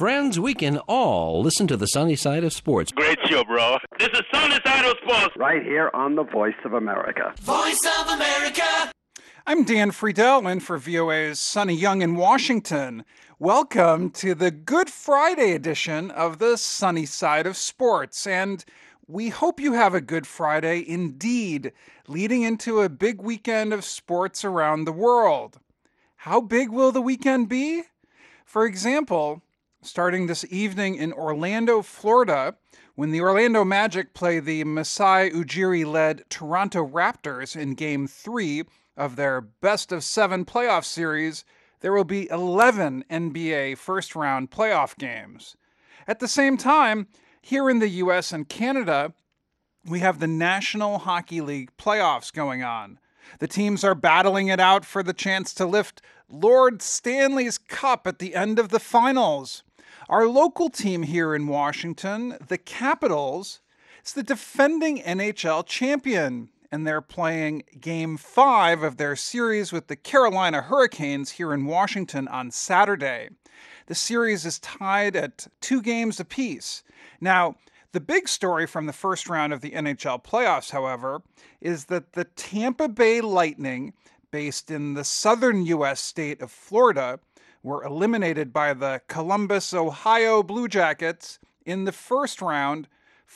friends, we can all listen to the sunny side of sports. Great show, bro. This is Sunny Side of Sports. Right here on the Voice of America. Voice of America. I'm Dan Friedel, in for VOA's Sunny Young in Washington. Welcome to the Good Friday edition of the Sunny Side of Sports. And we hope you have a good Friday indeed, leading into a big weekend of sports around the world. How big will the weekend be? For example, starting this evening in Orlando, Florida, when the Orlando Magic play the Masai Ujiri-led Toronto Raptors in Game 3 of their best-of-7 playoff series, there will be 11 NBA first-round playoff games. At the same time, here in the U.S. and Canada, we have the National Hockey League playoffs going on. The teams are battling it out for the chance to lift Lord Stanley's Cup at the end of the finals. Our local team here in Washington, the Capitals, is the defending NHL champion, and they're playing Game 5 of their series with the Carolina Hurricanes here in Washington on Saturday. The series is tied at 2 games apiece. Now, the big story from the first round of the NHL playoffs, however, is that the Tampa Bay Lightning, based in the southern U.S. state of Florida, were eliminated by the Columbus, Ohio Blue Jackets in the first round,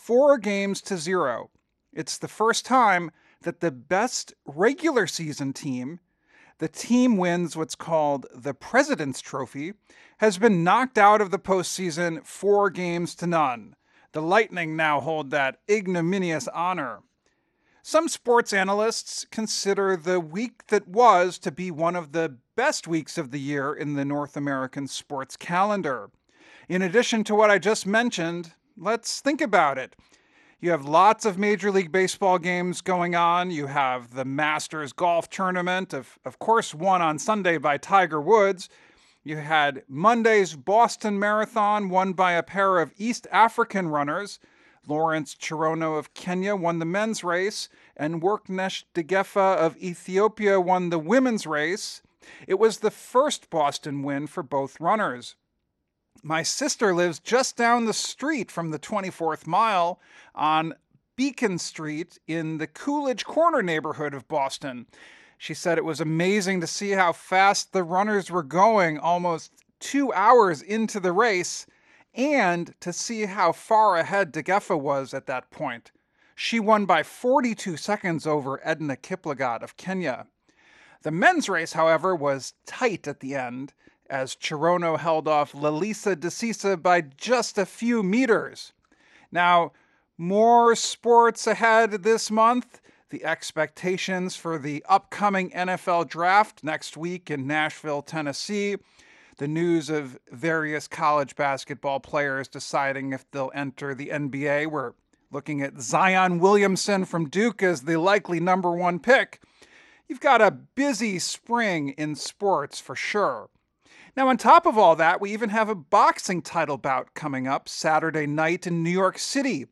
4-0. It's the first time that the best regular season team, the team wins what's called the President's Trophy, has been knocked out of the postseason 4-0. The Lightning now hold that ignominious honor. Some sports analysts consider the week that was to be one of the best weeks of the year in the North American sports calendar. In addition to what I just mentioned, let's think about it. You have lots of Major League Baseball games going on. You have the Masters Golf Tournament, of course, won on Sunday by Tiger Woods. You had Monday's Boston Marathon, won by a pair of East African runners. Lawrence Cherono of Kenya won the men's race, and Worknesh Degefa of Ethiopia won the women's race. It was the first Boston win for both runners. My sister lives just down the street from the 24th mile on Beacon Street in the Coolidge Corner neighborhood of Boston. She said it was amazing to see how fast the runners were going almost 2 hours into the race, and to see how far ahead Degefa was at that point. She won by 42 seconds over Edna Kiplagat of Kenya. The men's race, however, was tight at the end, as Cherono held off Lalisa Desisa by just a few meters. Now, more sports ahead this month. The expectations for the upcoming NFL draft next week in Nashville, Tennessee. The news of various college basketball players deciding if they'll enter the NBA. We're looking at Zion Williamson from Duke as the likely number 1 pick. You've got a busy spring in sports for sure. Now, on top of all that, we even have a boxing title bout coming up Saturday night in New York City.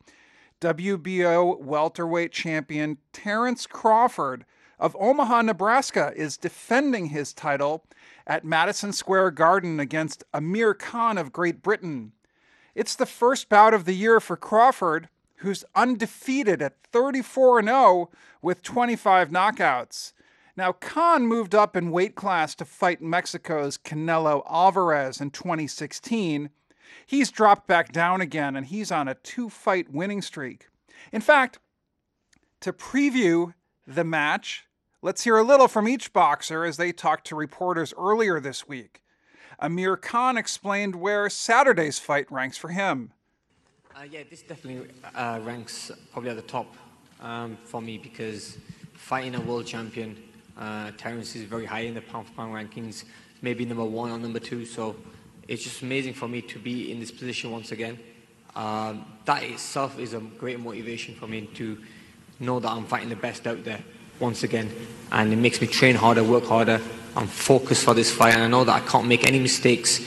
WBO welterweight champion Terrence Crawford of Omaha, Nebraska, is defending his title at Madison Square Garden against Amir Khan of Great Britain. It's the first bout of the year for Crawford, who's undefeated at 34-0 with 25 knockouts. Now, Khan moved up in weight class to fight Mexico's Canelo Alvarez in 2016. He's dropped back down again, and he's on a 2-fight winning streak. In fact, to preview the match, let's hear a little from each boxer as they talked to reporters earlier this week. Amir Khan explained where Saturday's fight ranks for him. This definitely ranks probably at the top for me, because fighting a world champion, Terrence is very high in the pound-for-pound rankings, maybe number 1 or number 2, so it's just amazing for me to be in this position once again. That itself is a great motivation for me to know that I'm fighting the best out there once again, and it makes me train harder, work harder. I'm focused for this fight, and I know that I can't make any mistakes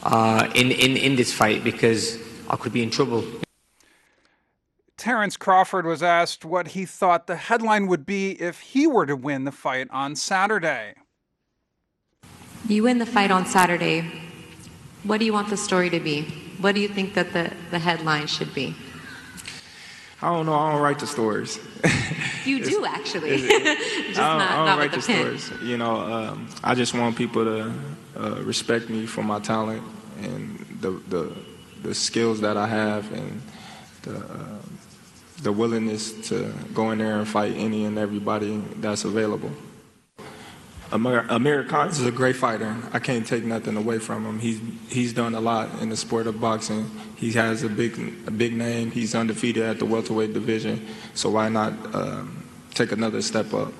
in this fight, because I could be in trouble. Terrence Crawford was asked what he thought the headline would be if he were to win the fight on Saturday. You win the fight on Saturday. What do you want the story to be? What do you think that the headline should be? I don't know. I don't write the stories. You do, actually. Just not write with the the pen. stories. You know, I just want people to respect me for my talent and the skills that I have and the willingness to go in there and fight any and everybody that's available. Amir Khan is a great fighter. I can't take nothing away from him. He's done a lot in the sport of boxing. He has a big name. He's undefeated at the welterweight division. So why not take another step up?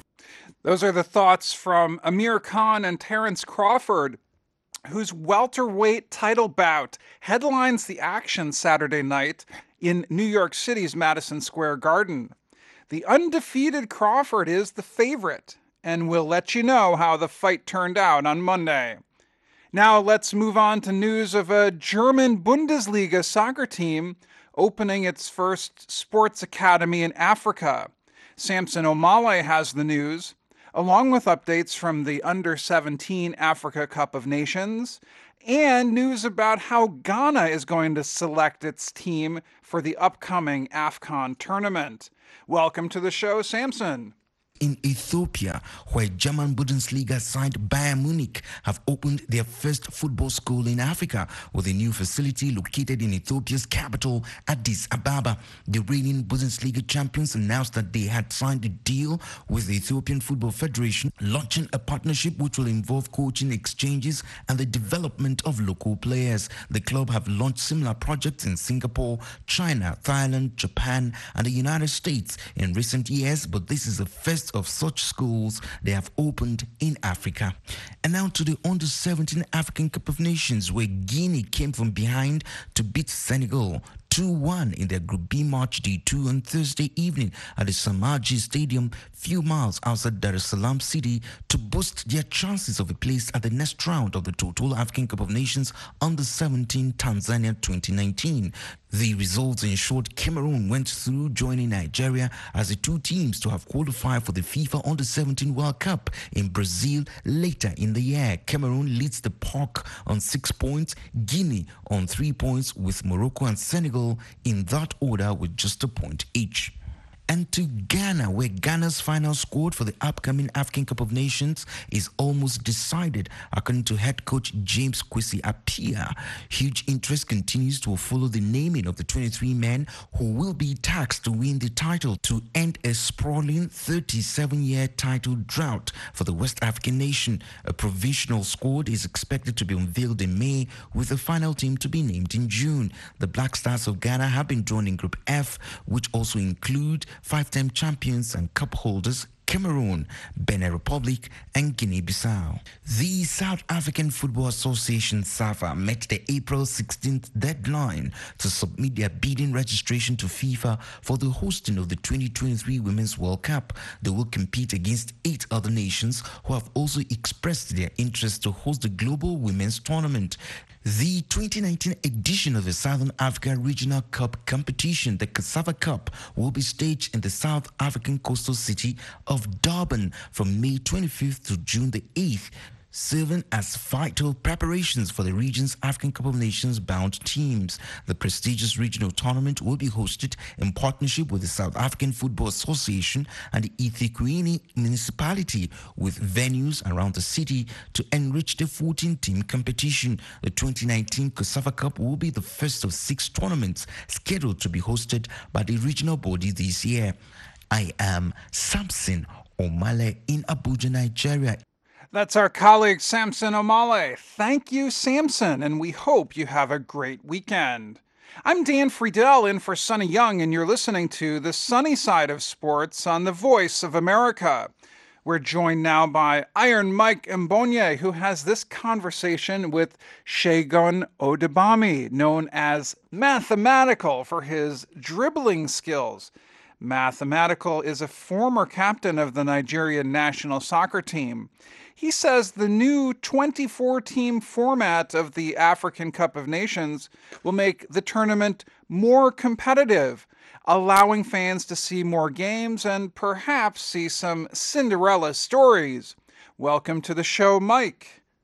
Those are the thoughts from Amir Khan and Terence Crawford, whose welterweight title bout headlines the action Saturday night in New York City's Madison Square Garden. The undefeated Crawford is the favorite, and we'll let you know how the fight turned out on Monday. Now let's move on to news of a German Bundesliga soccer team opening its first sports academy in Africa. Samson Omale has the news, along with updates from the Under-17 Africa Cup of Nations, and news about how Ghana is going to select its team for the upcoming AFCON tournament. Welcome to the show, Samson. In Ethiopia, where German Bundesliga side Bayern Munich have opened their first football school in Africa with a new facility located in Ethiopia's capital, Addis Ababa. The reigning Bundesliga champions announced that they had signed a deal with the Ethiopian Football Federation, launching a partnership which will involve coaching exchanges and the development of local players. The club have launched similar projects in Singapore, China, Thailand, Japan, and the United States in recent years, but this is the first of such schools they have opened in Africa. And now to the Under-17 African Cup of Nations, where Guinea came from behind to beat Senegal 2-1 in their Group B match day 2 on Thursday evening at the Samaji Stadium, few miles outside Dar es Salaam City, to boost their chances of a place at the next round of the Total African Cup of Nations Under-17 Tanzania 2019. The results ensured Cameroon went through, joining Nigeria as the two teams to have qualified for the FIFA Under-17 World Cup in Brazil later in the year. Cameroon leads the pack on 6 points, Guinea on 3 points, with Morocco and Senegal in that order with just a point each. And to Ghana, where Ghana's final squad for the upcoming African Cup of Nations is almost decided, according to head coach James Kwesi Appiah. Huge interest continues to follow the naming of the 23 men who will be tasked to win the title to end a sprawling 37-year title drought for the West African nation. A provisional squad is expected to be unveiled in May, with the final team to be named in June. The Black Stars of Ghana have been drawn in Group F, which also include five-time champions and cup holders Cameroon, Benin Republic, and Guinea-Bissau. The South African Football Association, SAFA, met the April 16th deadline to submit their bidding registration to FIFA for the hosting of the 2023 Women's World Cup. They will compete against 8 other nations who have also expressed their interest to host the Global Women's Tournament. The 2019 edition of the Southern Africa Regional Cup competition, the Cassava Cup, will be staged in the South African coastal city of Durban from May 25th to June the 8th, serving as vital preparations for the region's African Cup of Nations bound teams. The prestigious regional tournament will be hosted in partnership with the South African Football Association and the eThekwini municipality, with venues around the city to enrich the 14-team competition. The 2019 Cassava Cup will be the first of 6 tournaments scheduled to be hosted by the regional body this year. I am Samson Omale in Abuja, Nigeria. That's our colleague Samson Omale. Thank you, Samson, and we hope you have a great weekend. I'm Dan Friedel in for Sonny Young, and you're listening to The Sunny Side of Sports on the Voice of America. We're joined now by Iron Mike Mbonye, who has this conversation with Segun Odebami, known as Mathematical for his dribbling skills. Mathematical is a former captain of the Nigerian national soccer team. He says the new 24-team format of the African Cup of Nations will make the tournament more competitive, allowing fans to see more games and perhaps see some Cinderella stories. Welcome to the show, Mike.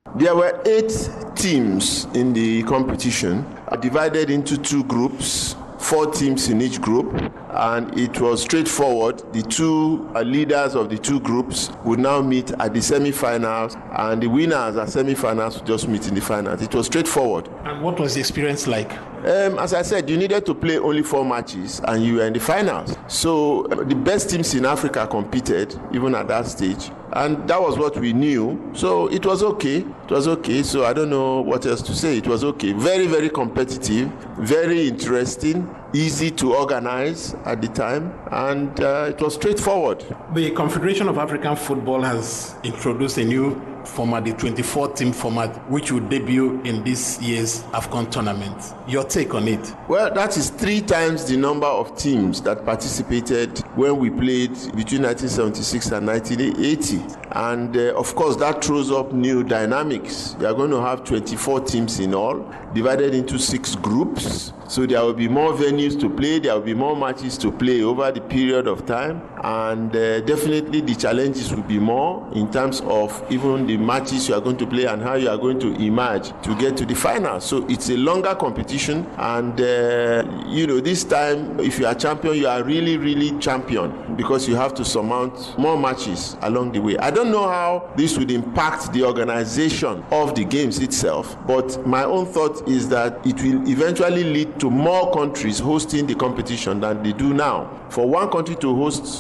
There were 8 teams in the competition, divided into 2 groups, 4 teams in each group, and it was straightforward. The 2 leaders of the 2 groups would now meet at the semi-finals, and the winners at semi-finals would just meet in the finals. It was straightforward. And what was the experience like? As I said, you needed to play only 4 matches, and you were in the finals. So the best teams in Africa competed, even at that stage. And that was what we knew. So it was okay. It was okay. So I don't know what else to say. It was okay. Very, very competitive, very interesting, easy to organize at the time, and it was straightforward. The Confederation of African Football has introduced a new format, the 24-team format, which will debut in this year's AFCON tournament. Your take on it? Well, that is 3 times the number of teams that participated when we played between 1976 and 1980. And of course, that throws up new dynamics. You are going to have 24 teams in all, divided into 6 groups. So there will be more venues to play, there will be more matches to play over the period of time, and definitely the challenges will be more in terms of even the matches you are going to play and how you are going to emerge to get to the final. So it's a longer competition, and this time, if you are champion, you are really, really champion, because you have to surmount more matches along the way. I don't know how this would impact the organization of the games itself, but my own thought is that it will eventually lead to more countries hosting the competition than they do now. For one country to host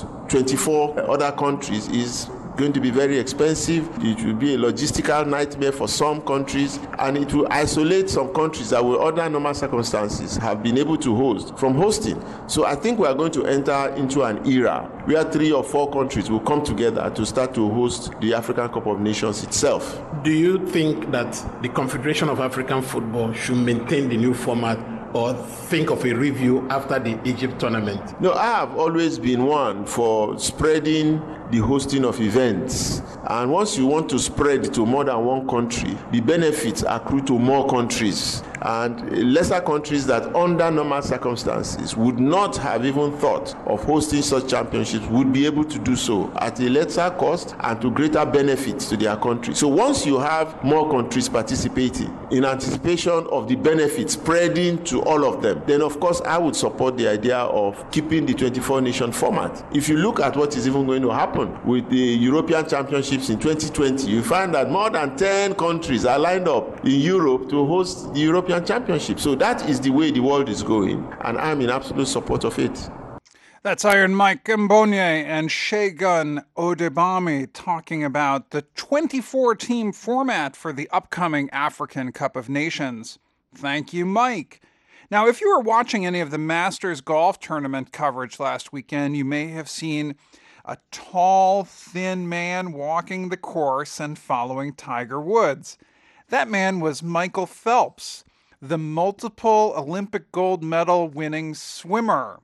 24 other countries is going to be very expensive. It will be a logistical nightmare for some countries, and it will isolate some countries that will, under normal circumstances, have been able to host from hosting. So I think we are going to enter into an era where 3 or 4 countries will come together to start to host the African Cup of Nations itself. Do you think that the Confederation of African Football should maintain the new format, or think of a review after the Egypt tournament? No, I have always been one for spreading the hosting of events. And once you want to spread to more than one country, the benefits accrue to more countries. And lesser countries that under normal circumstances would not have even thought of hosting such championships would be able to do so at a lesser cost and to greater benefits to their country. So once you have more countries participating in anticipation of the benefits spreading to all of them, then of course I would support the idea of keeping the 24-nation format. If you look at what is even going to happen with the European Championships in 2020, you find that more than 10 countries are lined up in Europe to host the European Championship. So that is the way the world is going, and I'm in absolute support of it. That's Iron Mike Mbonye and Segun Odebami talking about the 24-team format for the upcoming African Cup of Nations. Thank you, Mike. Now, if you were watching any of the Masters golf tournament coverage last weekend, you may have seen a tall, thin man walking the course and following Tiger Woods. That man was Michael Phelps, the multiple Olympic gold medal winning swimmer.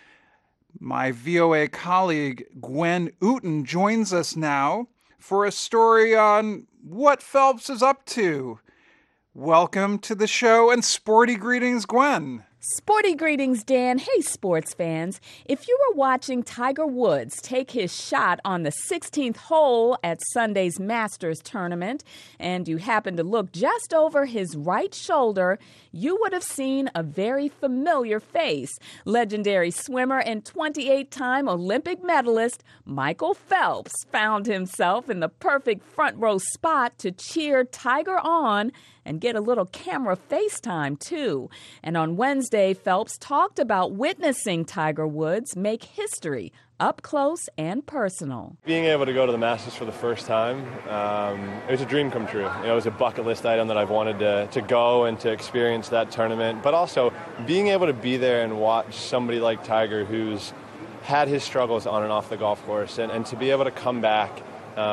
My VOA colleague Gwen Ooten joins us now for a story on what Phelps is up to. Welcome to the show, and sporty greetings, Gwen. Sporty greetings, Dan. Hey, sports fans. If you were watching Tiger Woods take his shot on the 16th hole at Sunday's Masters tournament, and you happened to look just over his right shoulder, you would have seen a very familiar face. Legendary swimmer and 28-time Olympic medalist Michael Phelps found himself in the perfect front row spot to cheer Tiger on and get a little camera FaceTime, too. And on Wednesday, Phelps talked about witnessing Tiger Woods make history up close and personal. Being able to go to the Masters for the first time, it was a dream come true. It was a bucket list item that I've wanted to go and to experience that tournament. But also, being able to be there and watch somebody like Tiger, who's had his struggles on and off the golf course, and to be able to come back,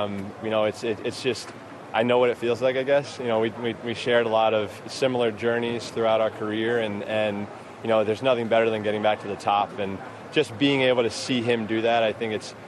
it's just... I know what it feels like, I guess. We shared a lot of similar journeys throughout our career, and there's nothing better than getting back to the top. And just being able to see him do that, I think it's,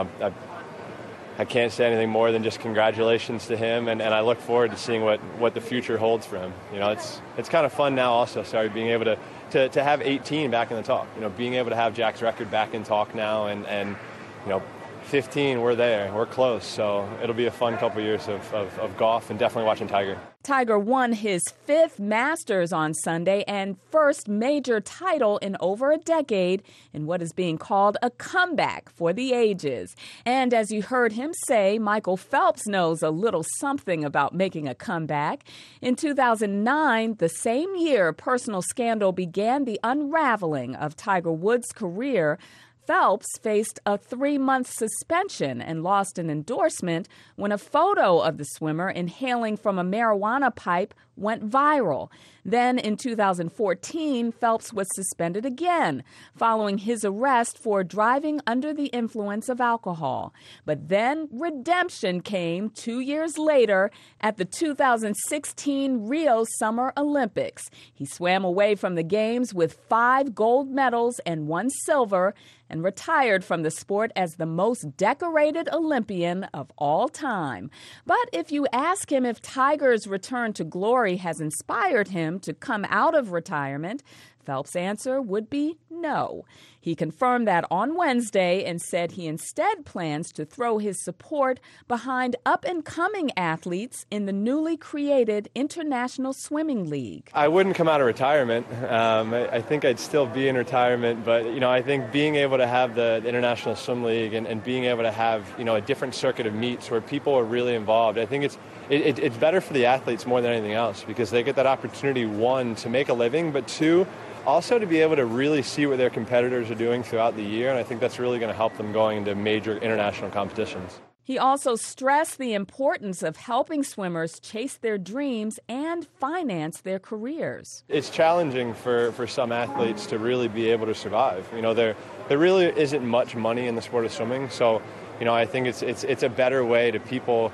I can't say anything more than just congratulations to him, and I look forward to seeing what the future holds for him. It's kind of fun now also, being able to have 18 back in the talk. Being able to have Jack's record back in talk now, and 15, we're there. We're close. So it'll be a fun couple years of golf and definitely watching Tiger. Tiger won his 5th Masters on Sunday and first major title in over a decade in what is being called a comeback for the ages. And as you heard him say, Michael Phelps knows a little something about making a comeback. In 2009, the same year personal scandal began the unraveling of Tiger Woods' career, Phelps faced a 3-month suspension and lost an endorsement when a photo of the swimmer inhaling from a marijuana pipe went viral. Then in 2014, Phelps was suspended again following his arrest for driving under the influence of alcohol. But then redemption came 2 years later at the 2016 Rio Summer Olympics. He swam away from the Games with 5 gold medals and 1 silver and retired from the sport as the most decorated Olympian of all time. But if you ask him if Tiger's return to glory has inspired him to come out of retirement, Phelps' answer would be no. He confirmed that on Wednesday and said he instead plans to throw his support behind up-and-coming athletes in the newly created International Swimming League. I wouldn't come out of retirement. I think I'd still be in retirement, but I think being able to have the International Swim League and being able to have a different circuit of meets where people are really involved, I think it's better for the athletes more than anything else because they get that opportunity, 1, to make a living, but 2, also to be able to really see what their competitors are doing throughout the year, and I think that's really going to help them going into major international competitions. He also stressed the importance of helping swimmers chase their dreams and finance their careers. It's challenging for some athletes to really be able to survive. There really isn't much money in the sport of swimming, so I think it's a better way to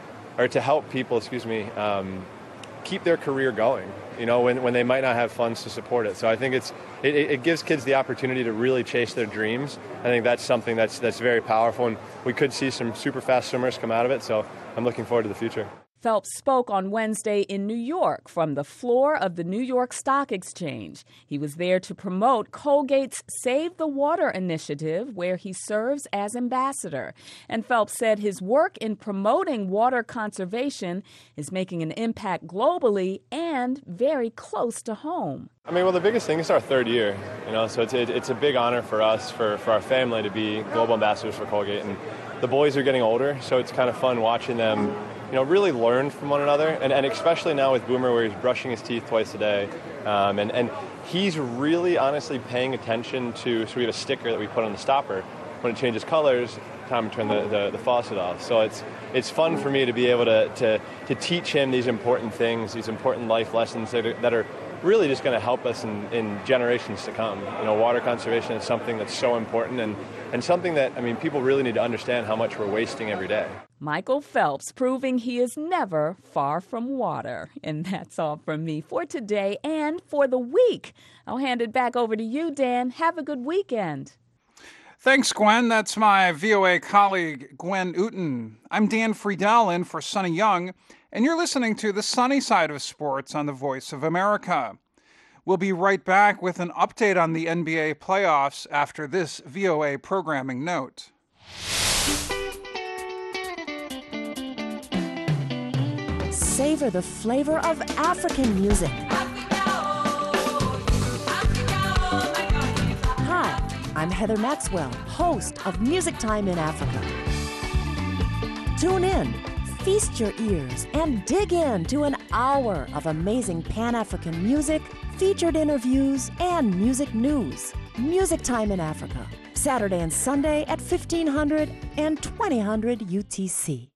help people, keep their career going, when they might not have funds to support it. So I think it gives kids the opportunity to really chase their dreams. I think that's something that's very powerful, and we could see some super fast swimmers come out of it, so I'm looking forward to the future. Phelps spoke on Wednesday in New York from the floor of the New York Stock Exchange. He was there to promote Colgate's Save the Water initiative, where he serves as ambassador. And Phelps said his work in promoting water conservation is making an impact globally and very close to home. The biggest thing is our 3rd year, so it's a big honor for us, for our family to be global ambassadors for Colgate. And the boys are getting older, so it's kind of fun watching them really learn from one another, and especially now with Boomer where he's brushing his teeth twice a day, and he's really honestly paying attention to, so we have a sticker that we put on the stopper. When it changes colors, time to turn the faucet off. So it's fun for me to be able to teach him these important things, these important life lessons that are really just going to help us in generations to come. Water conservation is something that's so important and something that, people really need to understand how much we're wasting every day. Michael Phelps proving he is never far from water. And that's all from me for today and for the week. I'll hand it back over to you, Dan. Have a good weekend. Thanks, Gwen. That's my VOA colleague, Gwen Ooten. I'm Dan Friedel in for Sonny Young, and you're listening to The Sunny Side of Sports on the Voice of America. We'll be right back with an update on the NBA playoffs after this VOA programming note. Savor the flavor of African music. Hi, I'm Heather Maxwell, host of Music Time in Africa. Tune in, feast your ears, and dig into an hour of amazing Pan-African music, featured interviews, and music news. Music Time in Africa, Saturday and Sunday at 1500 and 2000 UTC.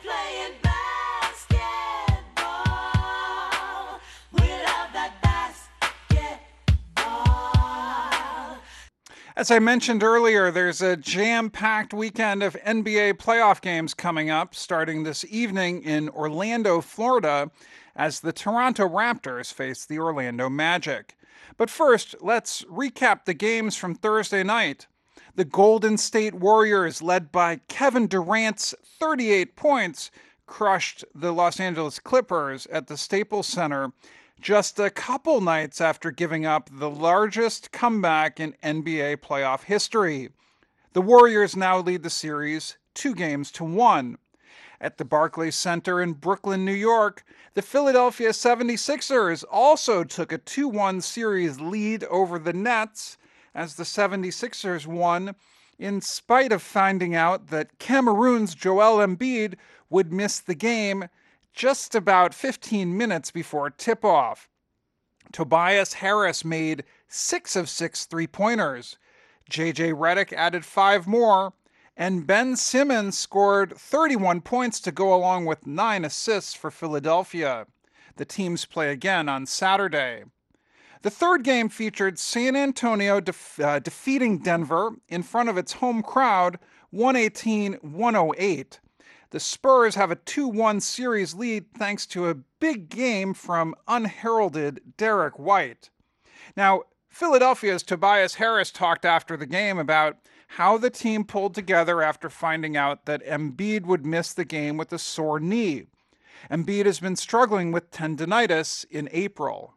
As I mentioned earlier, there's a jam-packed weekend of NBA playoff games coming up, starting this evening in Orlando, Florida, as the Toronto Raptors face the Orlando Magic. But first, let's recap the games from Thursday night. The Golden State Warriors, led by Kevin Durant's 38 points, crushed the Los Angeles Clippers at the Staples Center just a couple nights after giving up the largest comeback in NBA playoff history. The Warriors now lead the series 2-1. At the Barclays Center in Brooklyn, New York, the Philadelphia 76ers also took a 2-1 series lead over the Nets as the 76ers won in spite of finding out that Cameroon's Joel Embiid would miss the game just about 15 minutes before tip-off. Tobias Harris made 6 of 6 three-pointers. J.J. Redick added 5 more, and Ben Simmons scored 31 points to go along with 9 assists for Philadelphia. The teams play again on Saturday. The third game featured San Antonio defeating Denver in front of its home crowd 118-108. The Spurs have a 2-1 series lead thanks to a big game from unheralded Derek White. Now, Philadelphia's Tobias Harris talked after the game about how the team pulled together after finding out that Embiid would miss the game with a sore knee. Embiid has been struggling with tendinitis in April.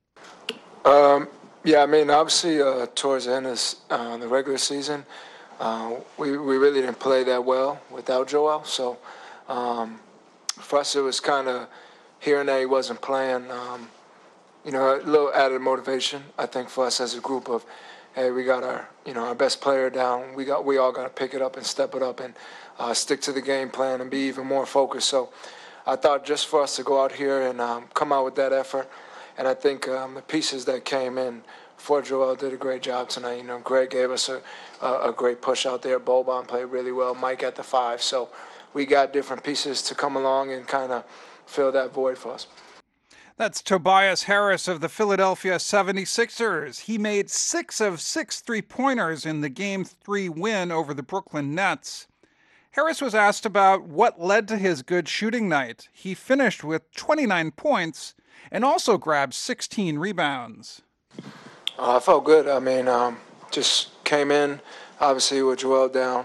Obviously, towards the end of the regular season, we really didn't play that well without Joel. So for us, it was kind of hearing that he wasn't playing, a little added motivation, I think, for us as a group of, hey, we got our best player down. We all got to pick it up and step it up and stick to the game plan and be even more focused. So I thought just for us to go out here and come out with that effort. And I think the pieces that came in for Joel did a great job tonight. Greg gave us a great push out there. Boban played really well. Mike at the 5. So we got different pieces to come along and kind of fill that void for us. That's Tobias Harris of the Philadelphia 76ers. He made 6 of 6 three-pointers in the Game 3 win over the Brooklyn Nets. Harris was asked about what led to his good shooting night. He finished with 29 points and also grabbed 16 rebounds. I felt good. Just came in, obviously, with Joel down.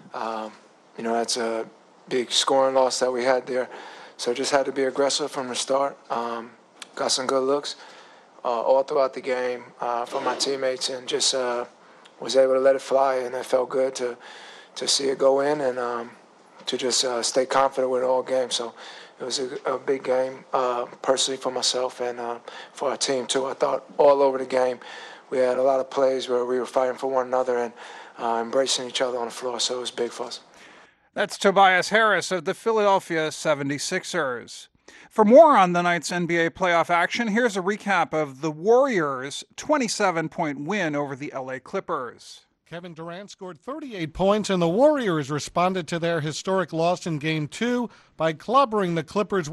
That's a big scoring loss that we had there. So just had to be aggressive from the start. Got some good looks all throughout the game from my teammates and just was able to let it fly, and it felt good to see it go in and to just stay confident with it all game. So it was a big game personally for myself and for our team too. I thought all over the game we had a lot of plays where we were fighting for one another and embracing each other on the floor, so it was big for us. That's Tobias Harris of the Philadelphia 76ers. For more on the night's NBA playoff action, here's a recap of the Warriors' 27-point win over the LA Clippers. Kevin Durant scored 38 points, and the Warriors responded to their historic loss in Game 2 by clobbering the Clippers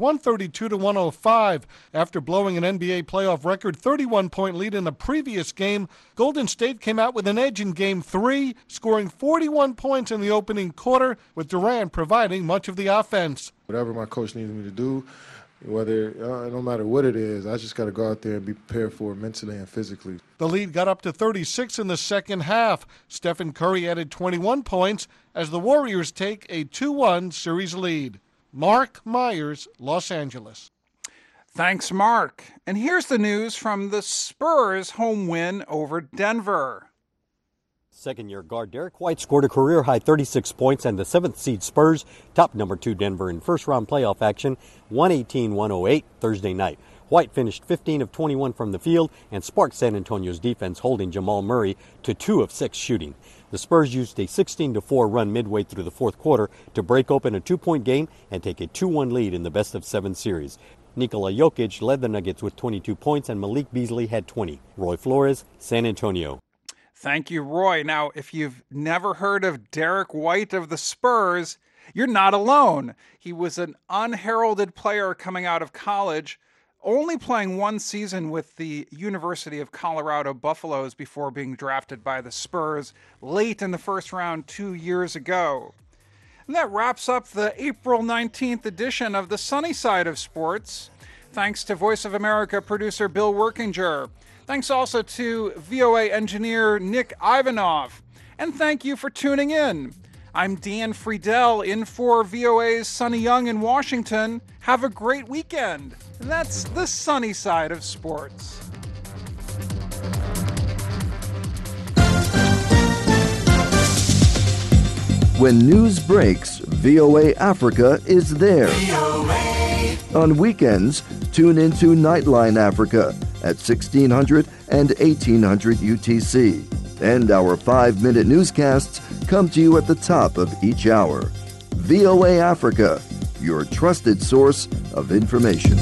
132-105. After blowing an NBA playoff record 31-point lead in the previous game, Golden State came out with an edge in Game 3, scoring 41 points in the opening quarter, with Durant providing much of the offense. Whatever my coach needs me to do, whether no matter what it is, I just got to go out there and be prepared for it mentally and physically. The lead got up to 36 in the second half. Stephen Curry added 21 points as the Warriors take a 2-1 series lead. Mark Myers, Los Angeles. Thanks, Mark. And here's the news from the Spurs' home win over Denver. Second-year guard Derek White scored a career-high 36 points, and the 7th-seed Spurs topped number 2 Denver in first-round playoff action 118-108 Thursday night. White finished 15 of 21 from the field and sparked San Antonio's defense, holding Jamal Murray to 2 of 6 shooting. The Spurs used a 16-4 run midway through the fourth quarter to break open a 2-point game and take a 2-1 lead in the best-of-7 series. Nikola Jokic led the Nuggets with 22 points, and Malik Beasley had 20. Roy Flores, San Antonio. Thank you, Roy. Now, if you've never heard of Derek White of the Spurs, you're not alone. He was an unheralded player coming out of college, only playing one season with the University of Colorado Buffaloes before being drafted by the Spurs late in the first round 2 years ago. And that wraps up the April 19th edition of the Sunny Side of Sports. Thanks to Voice of America producer Bill Workinger. Thanks also to VOA engineer Nick Ivanov. And thank you for tuning in. I'm Dan Friedel in for VOA's Sonny Young in Washington. Have a great weekend. And that's the Sunny Side of Sports. When news breaks, VOA Africa is there. VOA. On weekends, tune into Nightline Africa at 1600 and 1800 UTC. And our 5-minute newscasts come to you at the top of each hour. VOA Africa, your trusted source of information.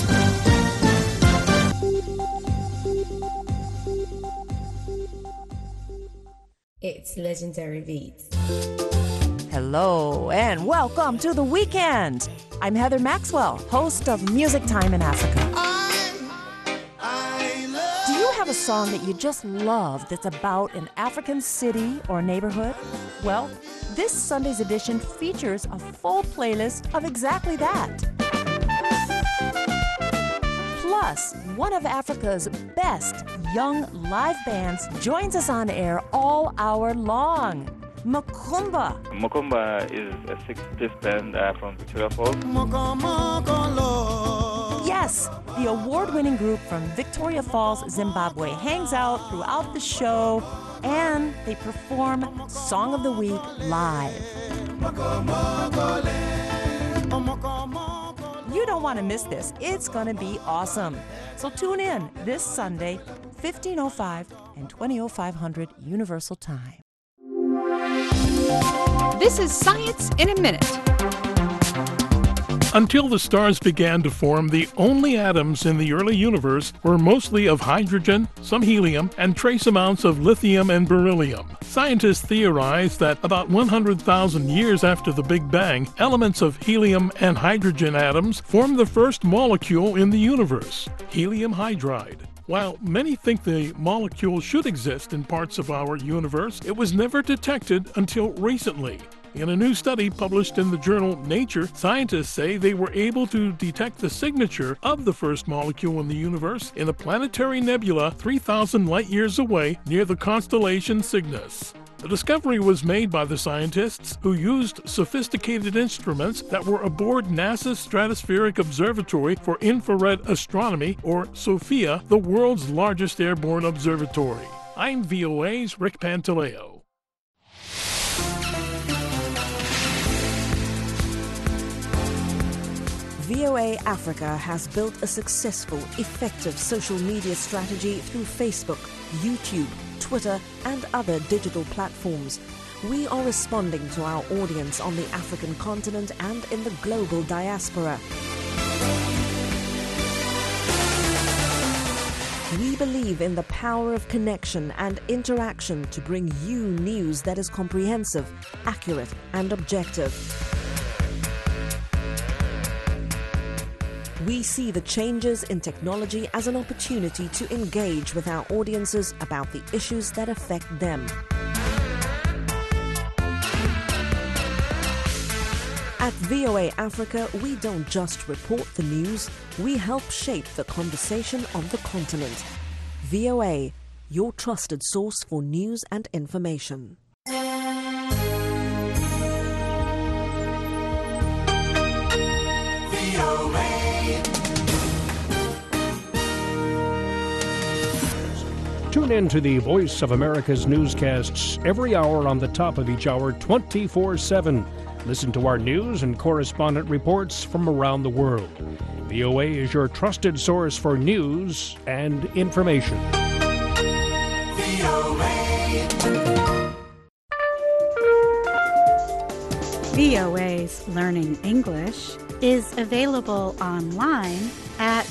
It's Legendary Beats. Hello and welcome to the weekend. I'm Heather Maxwell, host of Music Time in Africa. Do you have a song that you just love that's about an African city or neighborhood? Well, this Sunday's edition features a full playlist of exactly that. Plus, one of Africa's best young live bands joins us on air all hour long. Makumba. Makumba is a 6-piece band from Victoria Falls. Yes, the award-winning group from Victoria Falls, Zimbabwe hangs out throughout the show and they perform Song of the Week live. You don't want to miss this. It's going to be awesome. So tune in this Sunday, 15:05 and 20:0500 Universal Time. This is Science in a Minute. Until the stars began to form, the only atoms in the early universe were mostly of hydrogen, some helium, and trace amounts of lithium and beryllium. Scientists theorize that about 100,000 years after the Big Bang, elements of helium and hydrogen atoms formed the first molecule in the universe, helium hydride. While many think the molecule should exist in parts of our universe, it was never detected until recently. In a new study published in the journal Nature, scientists say they were able to detect the signature of the first molecule in the universe in a planetary nebula 3,000 light-years away near the constellation Cygnus. The discovery was made by the scientists who used sophisticated instruments that were aboard NASA's Stratospheric Observatory for Infrared Astronomy, or SOFIA, the world's largest airborne observatory. I'm VOA's Rick Pantaleo. VOA Africa has built a successful, effective social media strategy through Facebook, YouTube, Twitter, and other digital platforms. We are responding to our audience on the African continent and in the global diaspora. We believe in the power of connection and interaction to bring you news that is comprehensive, accurate, and objective. We see the changes in technology as an opportunity to engage with our audiences about the issues that affect them. At VOA Africa, we don't just report the news, we help shape the conversation on the continent. VOA, your trusted source for news and information. Tune in to the Voice of America's newscasts every hour on the top of each hour, 24/7. Listen to our news and correspondent reports from around the world. VOA is your trusted source for news and information. VOA's Learning English is available online at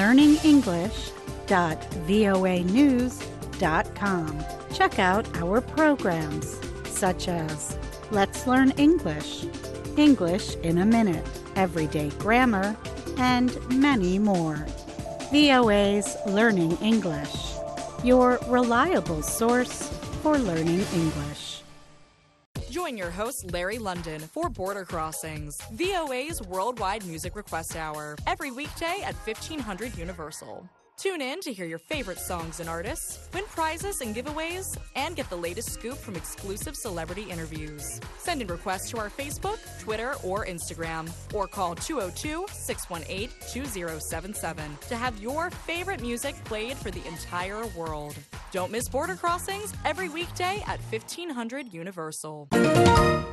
learningenglish.voanews.com. Check out our programs such as Let's Learn English, English in a Minute, Everyday Grammar, and many more. VOA's Learning English, your reliable source for learning English. Join your host, Larry London, for Border Crossings, VOA's worldwide music request hour, every weekday at 1500 Universal. Tune in to hear your favorite songs and artists, win prizes and giveaways, and get the latest scoop from exclusive celebrity interviews. Send in requests to our Facebook, Twitter, or Instagram, or call 202-618-2077 to have your favorite music played for the entire world. Don't miss Border Crossings every weekday at 1500 Universal.